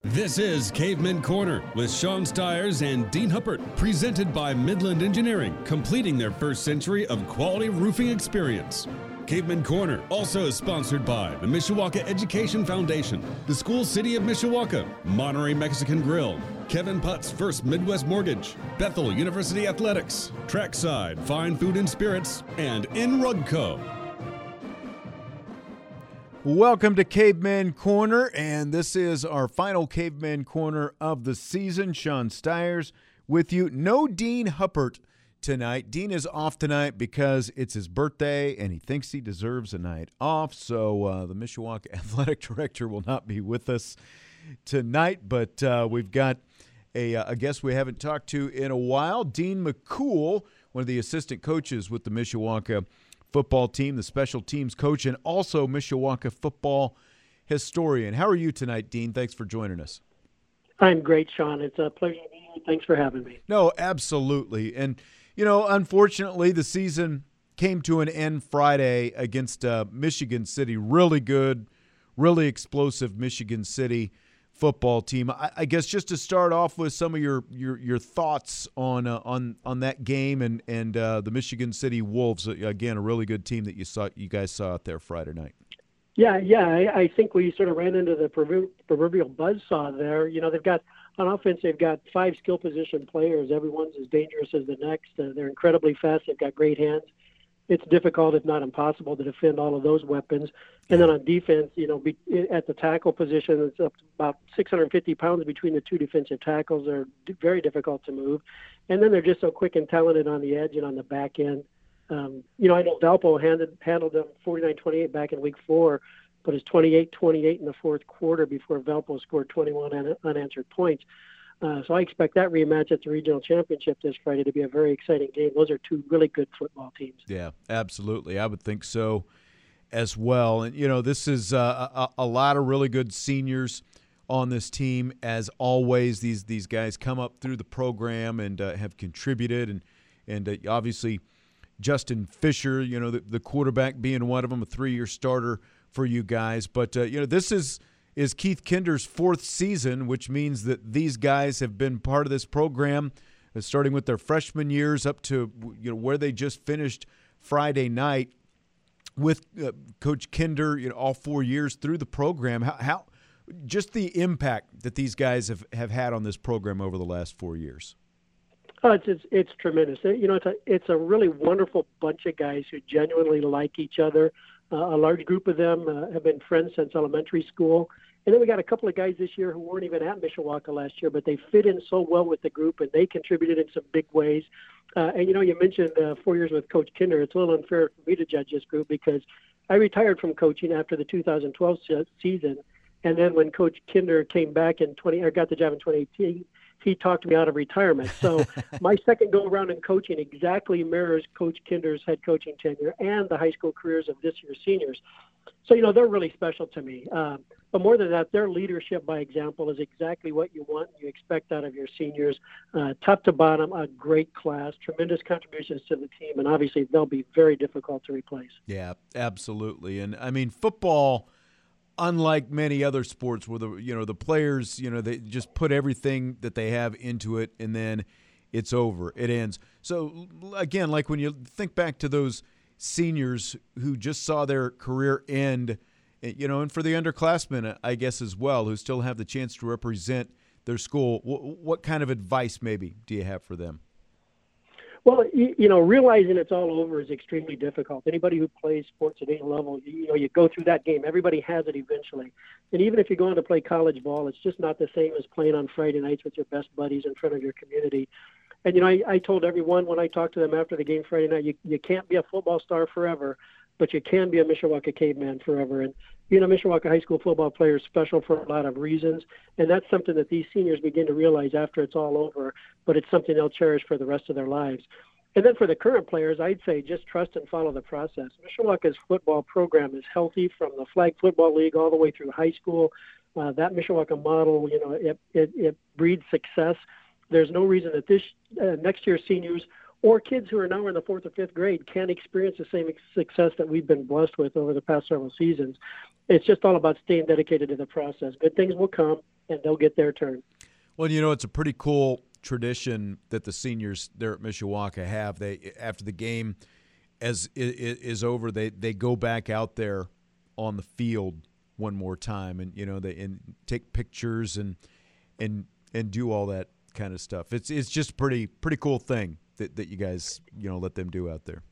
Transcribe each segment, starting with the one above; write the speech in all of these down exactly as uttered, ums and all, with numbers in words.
This is Caveman Corner with Sean Stiers and Dean Huppert, presented by Midland Engineering, completing their first century of quality roofing experience. Caveman Corner also is sponsored by the Mishawaka Education Foundation, the School City of Mishawaka, Monterey Mexican Grill, Kevin Putt's First Midwest Mortgage, Bethel University Athletics, Trackside Fine Food and Spirits, and In Rugco. Welcome to Caveman Corner, and this is our final Caveman Corner of the season. Sean Stiers with you. No Dean Huppert tonight. Dean is off tonight because it's his birthday, and he thinks he deserves a night off, so uh, the Mishawaka Athletic Director will not be with us tonight, but uh, we've got a, a guest we haven't talked to in a while, Dean McCool, one of the assistant coaches with the Mishawaka football team, the special teams coach, and also Mishawaka football historian. How are you tonight, Dean? Thanks for joining us. I'm great, Sean. It's a pleasure to be here. Thanks for having me. No, absolutely. And, you know, unfortunately, the season came to an end Friday against uh, Michigan City. Really good, really explosive Michigan City football team. I, I guess just to start off with some of your your, your thoughts on uh, on on that game and and uh, the Michigan City Wolves. Again, a really good team that you saw you guys saw out there Friday night. Yeah, yeah. I, I think we sort of ran into the proverbial buzzsaw there. You know, they've got on offense, they've got five skill position players. Everyone's as dangerous as the next. Uh, they're incredibly fast. They've got great hands. It's difficult, if not impossible, to defend all of those weapons. And then on defense, you know, be, at the tackle position, it's up to about six hundred fifty pounds between the two defensive tackles. They're very difficult to move. And then they're just so quick and talented on the edge and on the back end. Um, you know, I know Valpo handed, handled them forty-nine twenty-eight back in week four, but it's twenty-eight twenty-eight in the fourth quarter before Valpo scored twenty-one un- unanswered points. Uh, so I expect that rematch at the regional championship this Friday to be a very exciting game. Those are two really good football teams. Yeah, absolutely. I would think so as well. And, you know, this is uh, a, a lot of really good seniors on this team. As always, these these guys come up through the program and uh, have contributed. And, and uh, obviously, Justin Fisher, you know, the, the quarterback being one of them, a three-year starter for you guys. But, uh, you know, this is – is Keith Kinder's fourth season, which means that these guys have been part of this program, uh, starting with their freshman years up to you know where they just finished Friday night with uh, Coach Kinder. You know, all four years through the program. How, how just the impact that these guys have, have had on this program over the last four years. Oh, it's, it's it's tremendous. You know, it's a it's a really wonderful bunch of guys who genuinely like each other. Uh, a large group of them uh, have been friends since elementary school. And then we got a couple of guys this year who weren't even at Mishawaka last year, but they fit in so well with the group, and they contributed in some big ways. Uh, and, you know, you mentioned uh, four years with Coach Kinder. It's a little unfair for me to judge this group because I retired from coaching after the two thousand twelve se- season. And then when Coach Kinder came back in twenty, or got the job in twenty eighteen, he talked me out of retirement. So my second go-around in coaching exactly mirrors Coach Kinder's head coaching tenure and the high school careers of this year's seniors. So, you know, they're really special to me. Um, but more than that, their leadership by example is exactly what you want, you expect out of your seniors. Uh, top to bottom, a great class, tremendous contributions to the team, and obviously they'll be very difficult to replace. Yeah, absolutely. And, I mean, football – unlike many other sports where the you know the players you know they just put everything that they have into it and then it's over, it ends. So again, like when you think back to those seniors who just saw their career end, you know, and for the underclassmen, I guess as well, who still have the chance to represent their school, what kind of advice maybe do you have for them? Well, you, you know, realizing it's all over is extremely difficult. Anybody who plays sports at any level, you, you know, you go through that game. Everybody has it eventually. And even if you go on to play college ball, it's just not the same as playing on Friday nights with your best buddies in front of your community. And, you know, I, I told everyone when I talked to them after the game Friday night, you, you can't be a football star forever, but you can be a Mishawaka caveman forever. And being a Mishawaka high school football player is special for a lot of reasons, and that's something that these seniors begin to realize after it's all over, but it's something they'll cherish for the rest of their lives. And then for the current players, I'd say just trust and follow the process. Mishawaka's football program is healthy from the Flag Football League all the way through high school. Uh, that Mishawaka model, you know, it, it, it breeds success. There's no reason that this uh, next year's seniors or kids who are now in the fourth or fifth grade can't experience the same success that we've been blessed with over the past several seasons. It's just all about staying dedicated to the process. Good things will come. and they'll get their turn. Well, you know, it's a pretty cool tradition that the seniors there at Mishawaka have. They after the game as it is over, they they go back out there on the field one more time, and you know they and take pictures and and and do all that kind of stuff. It's it's just pretty pretty cool thing that, that you guys you know let them do out there.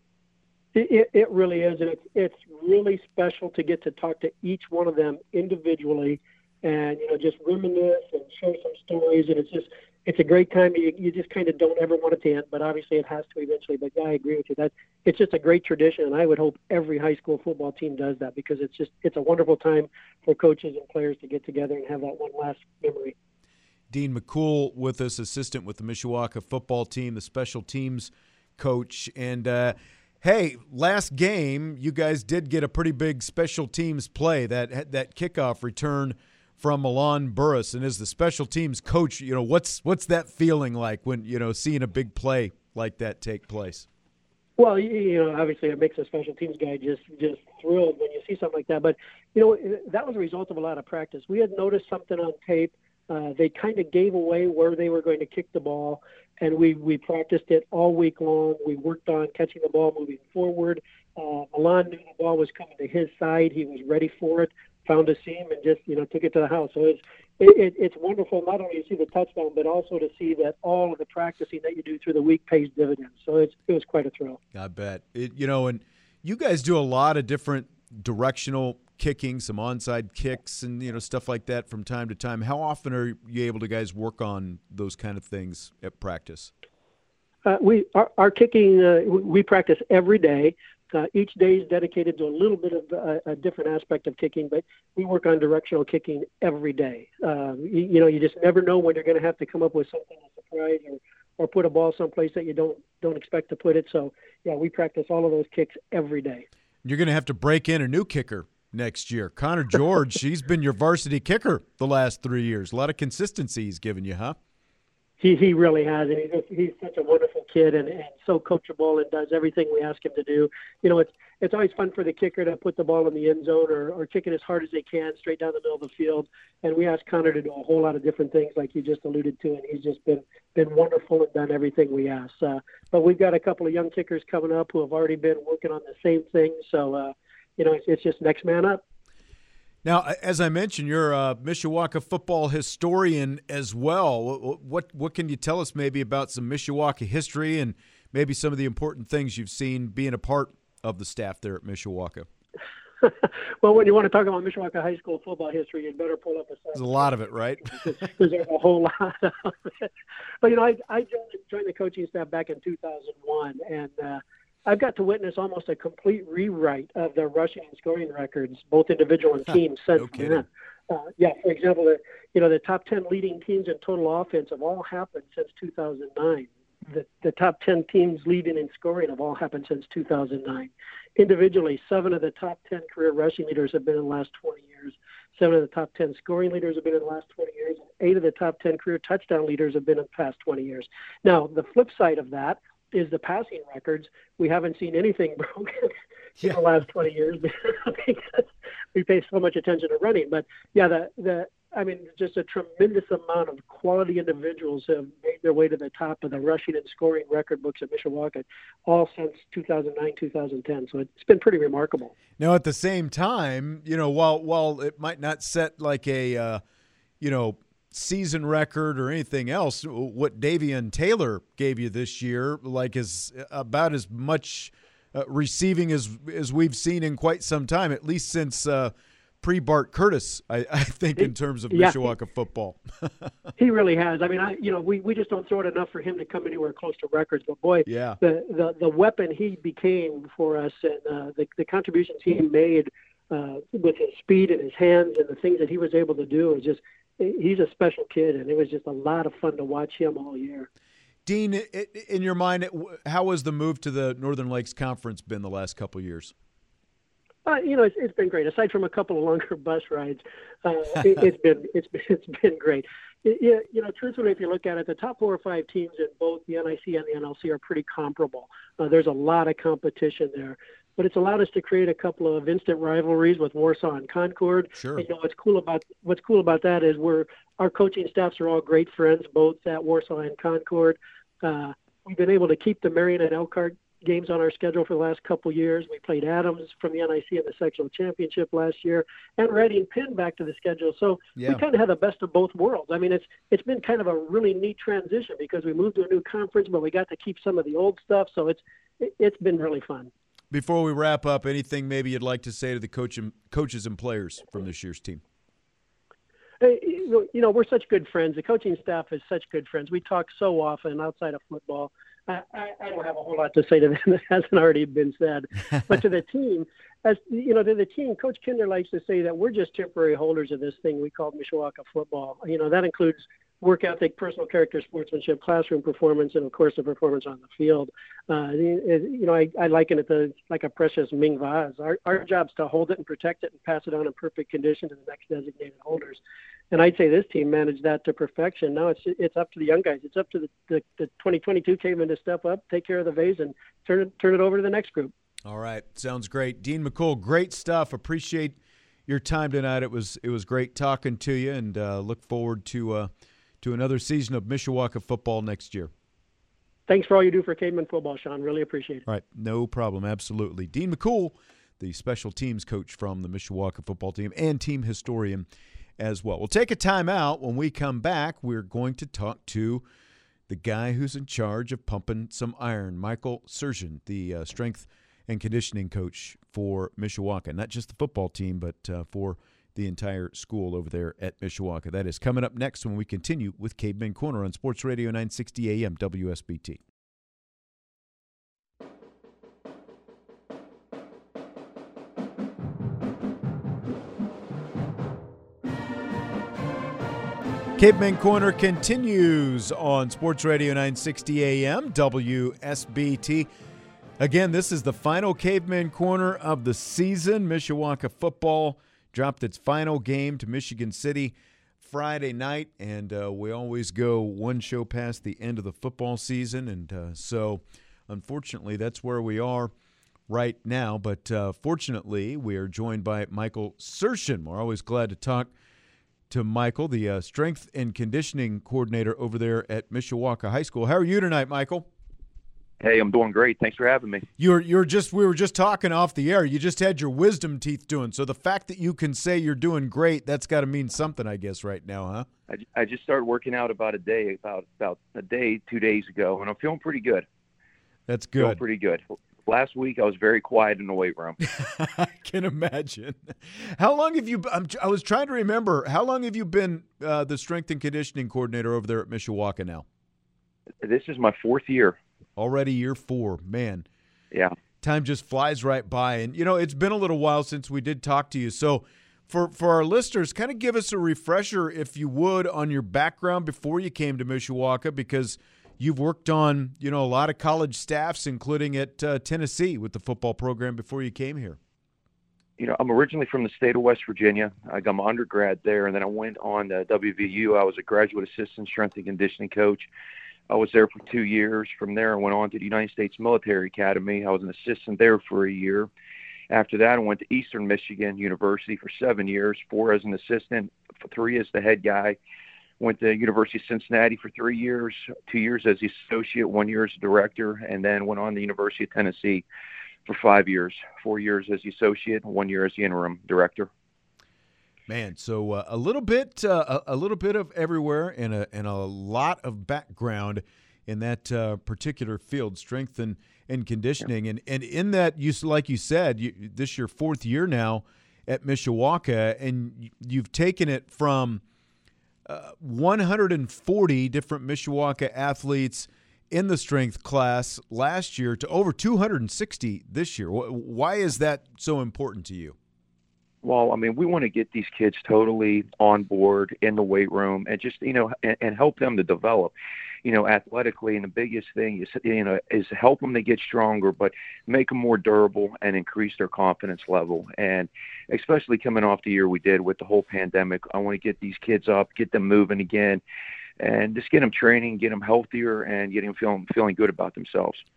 It, it really is, and it's it's really special to get to talk to each one of them individually, and you know just reminisce and share some stories. And it's just it's a great time. You you just kind of don't ever want it to end, but obviously it has to eventually. But yeah, I agree with you. That it's just a great tradition, and I would hope every high school football team does that because it's just it's a wonderful time for coaches and players to get together and have that one last memory. Dean McCool with us, assistant with the Mishawaka football team, the special teams coach. And, uh, hey, last game, you guys did get a pretty big special teams play, that that kickoff return from Milan Burris. And as the special teams coach, you know, what's what's that feeling like when, you know, seeing a big play like that take place? Well, you know, obviously it makes a special teams guy just, just thrilled when you see something like that. But, you know, that was a result of a lot of practice. We had noticed something on tape. Uh, they kind of gave away where they were going to kick the ball, and we, we practiced it all week long. We worked on catching the ball, moving forward. Uh, Milan knew the ball was coming to his side. He was ready for it, found a seam, and just, you know, took it to the house. So it's it, it, it's wonderful not only to see the touchdown, but also to see that all of the practicing that you do through the week pays dividends. So it's, it was quite a thrill. I bet. It, you know, and you guys do a lot of different directional kicking, some onside kicks, and you know stuff like that from time to time. How often are you able to guys work on those kind of things at practice? Uh, we our, our kicking uh, we practice every day. Uh, each day is dedicated to a little bit of uh, a different aspect of kicking, but we work on directional kicking every day. Uh, you, you know, you just never know when you're going to have to come up with something to surprise or, or put a ball someplace that you don't don't expect to put it. So yeah, we practice all of those kicks every day. You're going to have to break in a new kicker next year. Connor George, he's been your varsity kicker the last three years. A lot of consistency he's given you, huh? He he really has, and he's, he's such a wonderful kid and, and so coachable and does everything we ask him to do. You know, it's it's always fun for the kicker to put the ball in the end zone or, or kick it as hard as they can straight down the middle of the field. And we ask Connor to do a whole lot of different things like you just alluded to, and he's just been, been wonderful and done everything we ask. Uh, but we've got a couple of young kickers coming up who have already been working on the same thing. So, uh, you know, it's, it's just next man up. Now, as I mentioned, you're a Mishawaka football historian as well. What what can you tell us maybe about some Mishawaka history and maybe some of the important things you've seen being a part of the staff there at Mishawaka? Well, when you want to talk about Mishawaka High School football history, you'd better pull up a There's a lot of it, right? Because there's a whole lot of it. But, you know, I, I joined, joined the coaching staff back in two thousand one, and uh, I've got to witness almost a complete rewrite of their rushing and scoring records, both individual and team, since no then. Uh, yeah, for example, the, you know, the top ten leading teams in total offense have all happened since two thousand nine. The, the top ten teams leading in scoring have all happened since two thousand nine. Individually, seven of the top ten career rushing leaders have been in the last twenty years. Seven of the top ten scoring leaders have been in the last twenty years. And eight of the top ten career touchdown leaders have been in the past twenty years. Now, the flip side of that is the passing records. We haven't seen anything broken yeah. in the last twenty years because we pay so much attention to running. But yeah, the the I mean, just a tremendous amount of quality individuals have made their way to the top of the rushing and scoring record books at Mishawaka, all since two thousand nine, two thousand ten. So it's been pretty remarkable. Now, at the same time, you know, while while it might not set like a, uh, you know, season record or anything else, what Davian Taylor gave you this year, like, is about as much uh, receiving as as we've seen in quite some time, at least since uh, pre-Bart Curtis, I, I think, in terms of yeah. Mishawaka football. He really has. I mean, I you know, we, we just don't throw it enough for him to come anywhere close to records. But, boy, yeah. the, the, the weapon he became for us and uh, the, the contributions he made uh, with his speed and his hands and the things that he was able to do is just – he's a special kid, and it was just a lot of fun to watch him all year. Dean, in your mind, how has the move to the Northern Lakes Conference been the last couple of years? Uh, you know, it's, it's been great. Aside from a couple of longer bus rides, uh, it, it's been it's been it's been great. It, you know, truthfully, if you look at it, the top four or five teams in both the N I C and the N L C are pretty comparable. Uh, there's a lot of competition there. but it's allowed us to create a couple of instant rivalries with Warsaw and Concord. Sure. And, you know, what's cool about what's cool about that is we're our coaching staffs are all great friends, both at Warsaw and Concord. Uh, we've been able to keep the Marion and Elkhart games on our schedule for the last couple years. We played Adams from the N I C in the sectional championship last year, and Reading Penn back to the schedule. So yeah. we kind of had the best of both worlds. I mean, it's it's been kind of a really neat transition because we moved to a new conference, but we got to keep some of the old stuff. So it's it's been really fun. Before we wrap up, anything maybe you'd like to say to the coach and, coaches and players from this year's team? You know, we're such good friends. The coaching staff is such good friends. We talk so often outside of football. I, I don't have a whole lot to say to them that hasn't already been said. But to the team, as you know, to the team, Coach Kinder likes to say that we're just temporary holders of this thing we call Mishawaka football. You know, that includes work ethic, personal character, sportsmanship, classroom performance, and of course the performance on the field. Uh, you know, I, I liken it to like a precious Ming vase. Our, our job's to hold it and protect it and pass it on in perfect condition to the next designated holders. And I'd say this team managed that to perfection. Now it's it's up to the young guys. It's up to the, the, the twenty twenty-two cavemen to step up, take care of the vase, and turn it, turn it over to the next group. All right. Sounds great. Dean McCool, great stuff. Appreciate your time tonight. It was it was great talking to you, and uh, look forward to uh, to another season of Mishawaka football next year. Thanks for all you do for caveman football, Sean. Really appreciate it. All right. No problem. Absolutely. Dean McCool, the special teams coach from the Mishawaka football team and team historian as well. We'll take a timeout. When we come back, we're going to talk to the guy who's in charge of pumping some iron, Michael Surgeon, the uh, strength and conditioning coach for Mishawaka. Not just the football team, but uh, for the entire school over there at Mishawaka. That is coming up next when we continue with Caveman Corner on Sports Radio nine sixty A M W S B T. Caveman Corner continues on Sports Radio nine sixty A M W S B T. Again, this is the final Caveman Corner of the season. Mishawaka football dropped its final game to Michigan City Friday night, and uh, we always go one show past the end of the football season, and uh, so unfortunately that's where we are right now. But uh, fortunately, we are joined by Michael Surgeon. We're always glad to talk to Michael, the uh, strength and conditioning coordinator over there at Mishawaka High School. How are you tonight, Michael? Hey, I'm doing great. Thanks for having me. You're you're just we were just talking off the air. You just had your wisdom teeth doing. So the fact that you can say you're doing great, that's got to mean something, I guess, right now, huh? I, I just started working out about a day, about about a day, two days ago, and I'm feeling pretty good. That's good. Feeling pretty good. Last week I was very quiet in the weight room. I can imagine. How long have you? I'm, I was trying to remember. How long have you been uh, the strength and conditioning coordinator over there at Mishawaka now? This is my fourth year. Already year four, man. Yeah. Time just flies right by, and you know it's been a little while since we did talk to you. So, for for our listeners, kind of give us a refresher, if you would, on your background before you came to Mishawaka, because you've worked on, you know, a lot of college staffs, including at uh, Tennessee with the football program before you came here. You know, I'm originally from the state of West Virginia. I got my undergrad there, and then I went on to W V U. I was a graduate assistant strength and conditioning coach. I was there for two years. From there, I went on to the United States Military Academy. I was an assistant there for a year. After that, I went to Eastern Michigan University for seven years, four as an assistant, three as the head guy. Went to University of Cincinnati for three years, two years as the associate, one year as director, and then went on to the University of Tennessee for five years, four years as the associate, one year as the interim director. Man, so uh, a little bit, uh, a, a little bit of everywhere, and a and a lot of background in that uh, particular field, strength and, and conditioning, yeah. and and in that, you like you said, you, this your fourth year now at Mishawaka, and you've taken it from Uh, one hundred forty different Mishawaka athletes in the strength class last year to over two hundred sixty this year. Why is that so important to you? Well, I mean, we want to get these kids totally on board in the weight room and just, you know, and, and help them to develop, you know, athletically. And the biggest thing is, you know, is help them to get stronger, but make them more durable and increase their confidence level. And especially coming off the year we did with the whole pandemic, I want to get these kids up, get them moving again, and just get them training, get them healthier, and get them feeling, feeling good about themselves.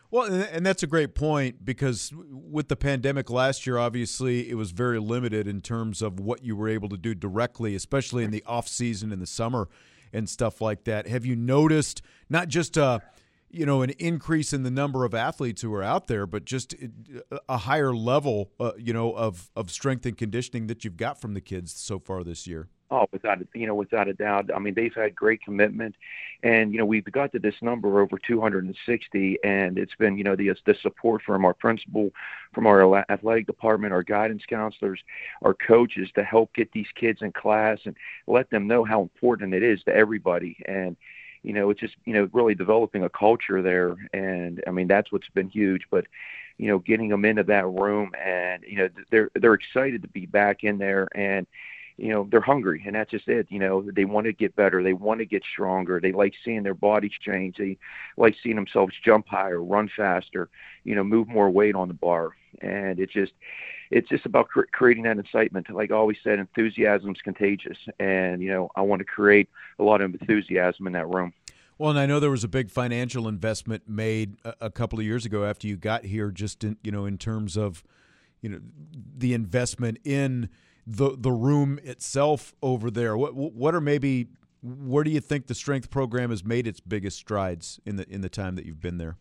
Well, and and that's a great point because with the pandemic last year, obviously it was very limited in terms of what you were able to do directly, especially in the off season in the summer and stuff like that. Have you noticed not just a, you know, an increase in the number of athletes who are out there, but just a higher level, uh, you know, of, of strength and conditioning that you've got from the kids so far this year? Oh, without you know, without a doubt. I mean, they've had great commitment, and you know, we've got to this number over two hundred sixty, and it's been you know the the support from our principal, from our athletic department, our guidance counselors, our coaches to help get these kids in class and let them know how important it is to everybody. And you know, it's just you know really developing a culture there, and I mean that's what's been huge. But you know, getting them into that room, and you know, they're they're excited to be back in there, and you know, they're hungry, and that's just it. You know, they want to get better. They want to get stronger. They like seeing their bodies change. They like seeing themselves jump higher, run faster, you know, move more weight on the bar. And it's just, it's just about cr- creating that excitement. Like I always said, enthusiasm is contagious. And, you know, I want to create a lot of enthusiasm in that room. Well, and I know there was a big financial investment made a, a couple of years ago after you got here, just in, you know, in terms of, you know, the investment in the the room itself over there. What what are maybe where do you think the strength program has made its biggest strides in the in the time that you've been there?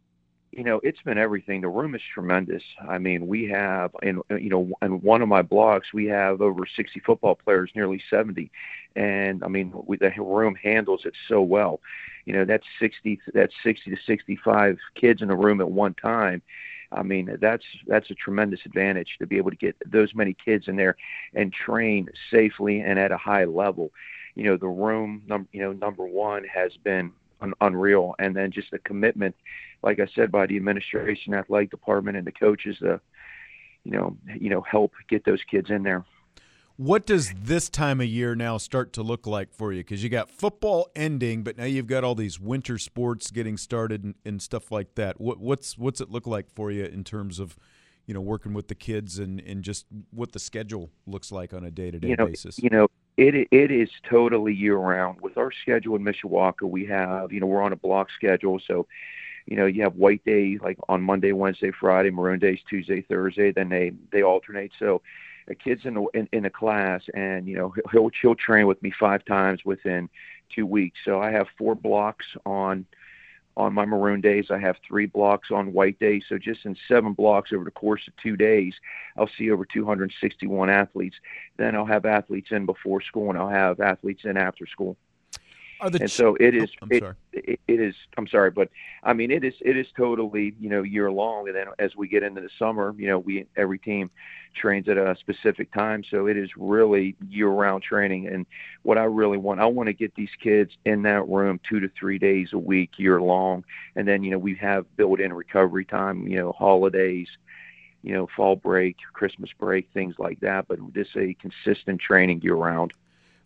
You know, it's been everything. The room is tremendous. I mean, we have, in you know, in one of my blocks, we have over sixty football players, nearly seventy, and I mean, we, the room handles it so well. You know, that's sixty, that's sixty to sixty-five kids in a room at one time. I mean, that's that's a tremendous advantage to be able to get those many kids in there and train safely and at a high level. You know, the room, num- you know, number one has been un- unreal, and then just the commitment, like I said, by the administration, athletic department, and the coaches to, you know, you know, help get those kids in there. What does this time of year now start to look like for you? Because you got football ending, but now you've got all these winter sports getting started and, and stuff like that. What, what's what's it look like for you in terms of, you know, working with the kids and, and just what the schedule looks like on a day-to-day you know, basis? You know, it it is totally year-round. With our schedule in Mishawaka, we have, you know, we're on a block schedule, so you know, you have white day like on Monday, Wednesday, Friday, maroon days Tuesday, Thursday. Then they they alternate. So a kid's in the in, in a class, and you know he'll he'll train with me five times within two weeks. So I have four blocks on on my maroon days. I have three blocks on white days. So just in seven blocks over the course of two days, I'll see over two hundred sixty-one athletes. Then I'll have athletes in before school, and I'll have athletes in after school. Are the and so it is. Oh, I'm it, sorry. It, it is. I'm sorry, but I mean, it is. It is totally, you know, year long. And then as we get into the summer, you know, we every team trains at a specific time. So it is really year-round training. And what I really want, I want to get these kids in that room two to three days a week, year long. And then, you know, we have built-in recovery time. You know, holidays, you know, fall break, Christmas break, things like that. But this is a consistent training year-round.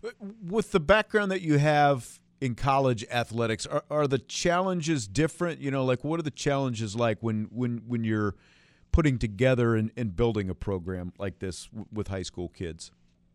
With the background that you have in college athletics, are, are the challenges different? You know, like what are the challenges like when when, when you're putting together and, and building a program like this w- with high school kids?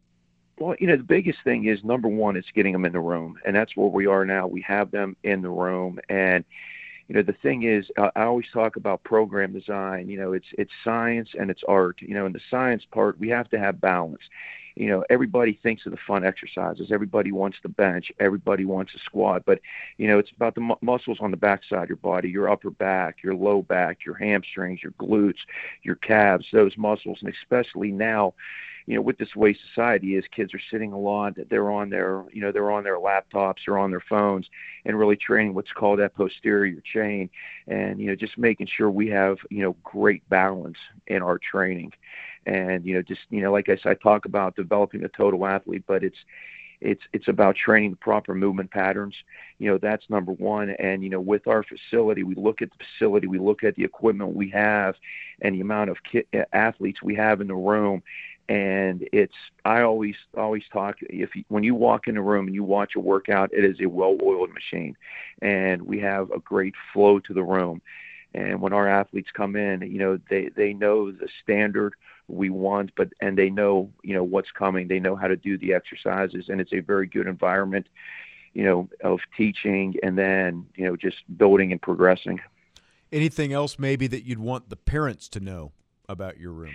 Well, you know, the biggest thing is, number one, it's getting them in the room. And that's where we are now. We have them in the room. And, you know, the thing is, uh, I always talk about program design. You know, it's it's science and it's art. You know, in the science part, we have to have balance. You know, everybody thinks of the fun exercises. Everybody wants the bench. Everybody wants a squat. But, you know, it's about the mu- muscles on the backside of your body, your upper back, your low back, your hamstrings, your glutes, your calves, those muscles. And especially now, you know, with this way society is, kids are sitting a lot. They're on their, you know, they're on their laptops or on their phones and really training what's called that posterior chain. And, you know, just making sure we have, you know, great balance in our training. And, you know, just, you know, like I said, I talk about developing a total athlete, but it's, it's, it's about training the proper movement patterns. You know, that's number one. And, you know, with our facility, we look at the facility, we look at the equipment we have and the amount of ki- athletes we have in the room. And it's, I always, always talk, if you, when you walk in the room and you watch a workout, it is a well-oiled machine, and we have a great flow to the room. And when our athletes come in, you know, they, they know the standard we want, but, and they know, you know, what's coming. They know how to do the exercises, and it's a very good environment, you know, of teaching and then, you know, just building and progressing. anything else maybe that you'd want the parents to know about your room?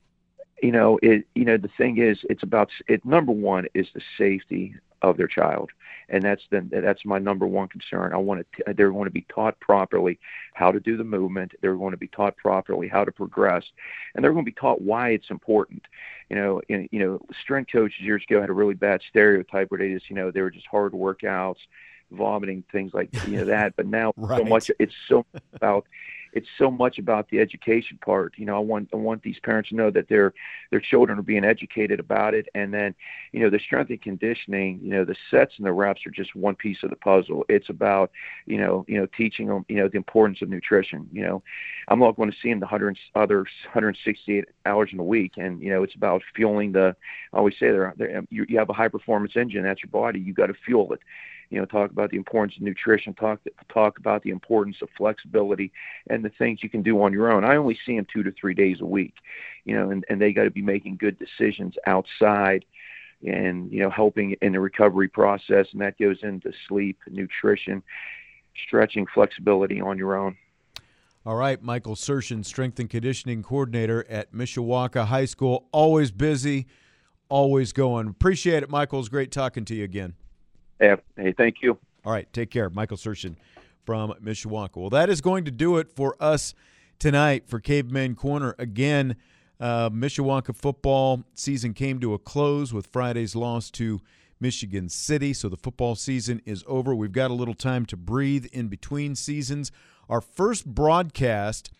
You know, it. You know, the thing is, it's about it. Number one is the safety of their child, and that's the that's my number one concern. I want to. They're going to be taught properly how to do the movement. They're going to be taught properly how to progress, and they're going to be taught why it's important. You know, in, you know, strength coaches years ago had a really bad stereotype where they just, you know, they were just hard workouts, vomiting, things like you know that. But now right. so much it's so about. It's so much about the education part. You know, I want I want these parents to know that their their children are being educated about it. And then, you know, the strength and conditioning, you know, the sets and the reps are just one piece of the puzzle. It's about, you know, you know, teaching them, you know, the importance of nutrition. You know, I'm not going to see them the hundred other one hundred sixty-eight hours in a week, and you know, it's about fueling the. I always say there, you, you have a high performance engine. That's your body. You got to fuel it. You know, talk about the importance of nutrition, talk talk about the importance of flexibility and the things you can do on your own. I only see them two to three days a week, you know, and, and they got to be making good decisions outside and, you know, helping in the recovery process. And that goes into sleep, nutrition, stretching, flexibility on your own. All right, Michael Sershin, strength and conditioning coordinator at Mishawaka High School. Always busy, always going. Appreciate it, Michael. It's great talking to you again. Yeah. Hey, thank you. All right, take care. Michael Sershin from Mishawaka. Well, that is going to do it for us tonight for Caveman Corner. Again, uh, Mishawaka football season came to a close with Friday's loss to Michigan City, so the football season is over. We've got a little time to breathe in between seasons. Our first broadcast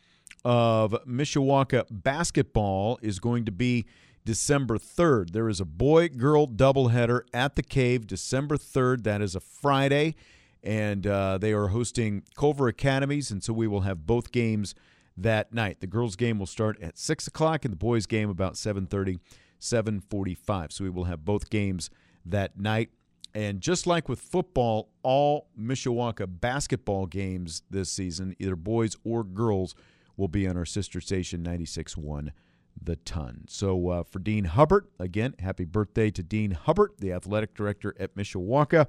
of Mishawaka basketball is going to be December third. There is a boy-girl doubleheader at the Cave December third. That is a Friday, and uh, they are hosting Culver Academies, and so we will have both games that night. The girls' game will start at six o'clock, and the boys' game about seven thirty, seven forty-five. So we will have both games that night. And just like with football, all Mishawaka basketball games this season, either boys or girls, will be on our sister station, ninety-six point one The Ton. So uh, for Dean Hubbard, again, happy birthday to Dean Hubbard, the athletic director at Mishawaka.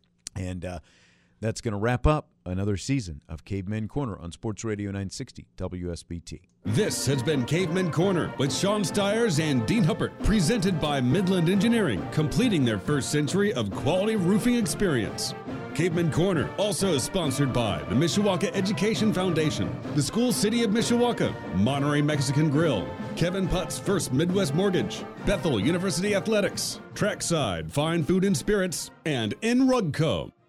And uh, that's going to wrap up another season of Caveman Corner on Sports Radio nine sixty W S B T. This has been Caveman Corner with Sean Stiers and Dean Huppert, presented by Midland Engineering, completing their first century of quality roofing experience. Caveman Corner also is sponsored by the Mishawaka Education Foundation, the School City of Mishawaka, Monterey Mexican Grill, Kevin Putt's First Midwest Mortgage, Bethel University Athletics, Trackside Fine Food and Spirits, and In Rugco.